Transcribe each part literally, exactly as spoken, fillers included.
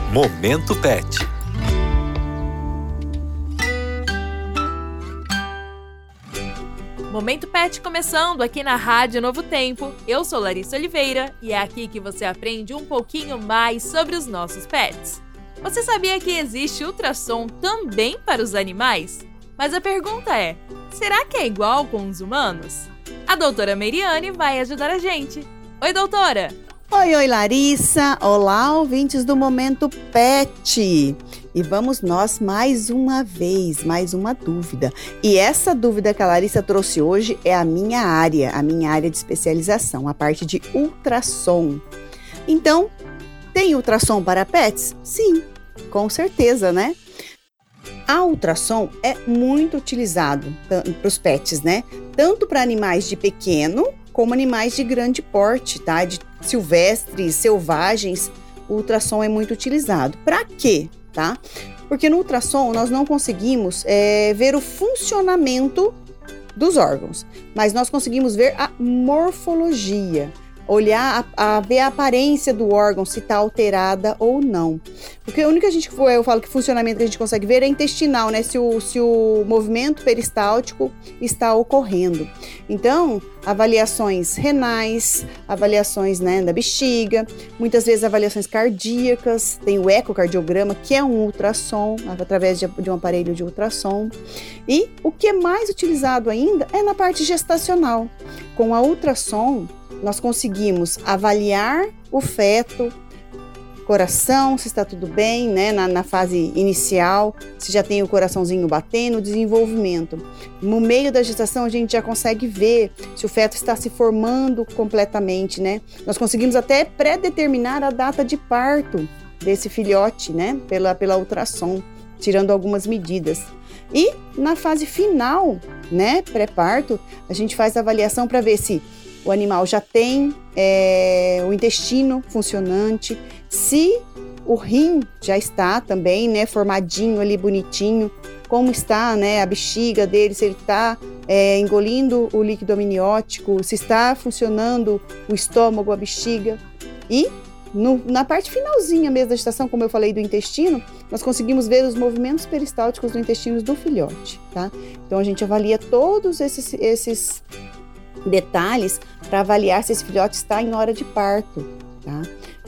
Momento Pet. Momento Pet começando aqui na Rádio Novo Tempo. Eu sou Larissa Oliveira e é aqui que você aprende um pouquinho mais sobre os nossos pets. Você sabia que existe ultrassom também para os animais? Mas a pergunta é, será que é igual com os humanos? A doutora Meiriane vai ajudar a gente. Oi, doutora! Oi, oi, Larissa! Olá, ouvintes do Momento Pet! E vamos nós mais uma vez, mais uma dúvida. E essa dúvida que a Larissa trouxe hoje é a minha área, a minha área de especialização, a parte de ultrassom. Então, tem ultrassom para pets? Sim, com certeza, né? A ultrassom é muito utilizado para os pets, né? Tanto para animais de pequeno, como animais de grande porte, tá? De silvestres, selvagens, o ultrassom é muito utilizado. Para quê? Tá? Porque no ultrassom nós não conseguimos é, ver o funcionamento dos órgãos, mas nós conseguimos ver a morfologia, olhar, a, a ver a aparência do órgão, se está alterada ou não. Porque a única que a gente, eu falo que funcionamento que a gente consegue ver é intestinal, né? Se o, se o movimento peristáltico está ocorrendo. Então, avaliações renais, avaliações, né, da bexiga, muitas vezes avaliações cardíacas, tem o ecocardiograma, que é um ultrassom, através de, de um aparelho de ultrassom. E o que é mais utilizado ainda é na parte gestacional. Com a ultrassom, nós conseguimos avaliar o feto, coração, se está tudo bem, né, na, na fase inicial, se já tem o coraçãozinho batendo, desenvolvimento. No meio da gestação, a gente já consegue ver se o feto está se formando completamente, né? Nós conseguimos até pré-determinar a data de parto desse filhote, né, pela, pela ultrassom, tirando algumas medidas. E na fase final, né, pré-parto, a gente faz a avaliação para ver se o animal já tem é, o intestino funcionante, se o rim já está também, né, formadinho ali, bonitinho, como está, né, a bexiga dele, se ele está é, engolindo o líquido amniótico, se está funcionando o estômago, a bexiga. E no, na parte finalzinha mesmo da gestação, como eu falei do intestino, nós conseguimos ver os movimentos peristálticos do intestino do filhote, tá? Então a gente avalia todos esses, esses detalhes para avaliar se esse filhote está em hora de parto, tá?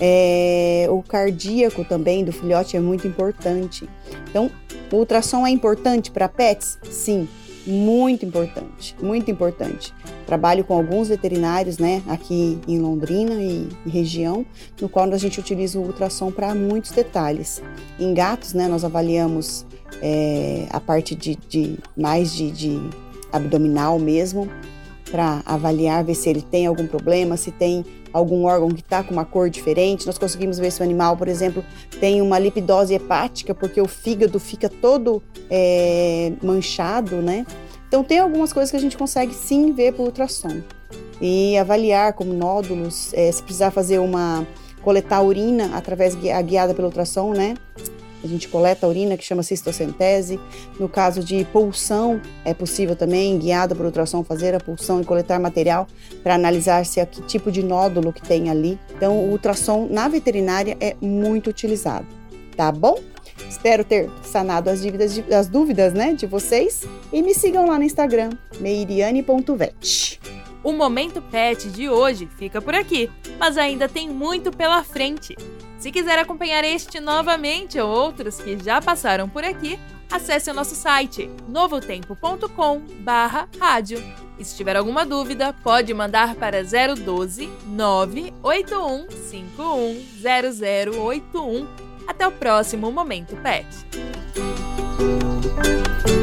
É, o cardíaco também do filhote é muito importante. Então, o ultrassom é importante para pets? Sim, muito importante, muito importante. Trabalho com alguns veterinários, né, aqui em Londrina e, e região, no qual a gente utiliza o ultrassom para muitos detalhes. Em gatos, né, nós avaliamos é, a parte de, de mais de, de abdominal mesmo, para avaliar, ver se ele tem algum problema, se tem algum órgão que está com uma cor diferente. Nós conseguimos ver se o animal, por exemplo, tem uma lipidose hepática, porque o fígado fica todo é, manchado, né? Então, tem algumas coisas que a gente consegue sim ver por ultrassom. E avaliar como nódulos, é, se precisar fazer uma, coletar urina através, guiada pelo ultrassom, né? A gente coleta a urina, que chama cistocentese. No caso de pulsão, é possível também, guiada por ultrassom, fazer a pulsão e coletar material para analisar se é que tipo de nódulo que tem ali. Então, o ultrassom na veterinária é muito utilizado, tá bom? Espero ter sanado as dúvidas, de, as dúvidas, né, de vocês. E me sigam lá no Instagram, meiriane ponto vet. O Momento Pet de hoje fica por aqui, mas ainda tem muito pela frente. Se quiser acompanhar este novamente ou outros que já passaram por aqui, acesse o nosso site novotempo ponto com barra rádio. E se tiver alguma dúvida, pode mandar para zero um dois, nove oito um cinco um zero zero oito um. Até o próximo Momento Pet.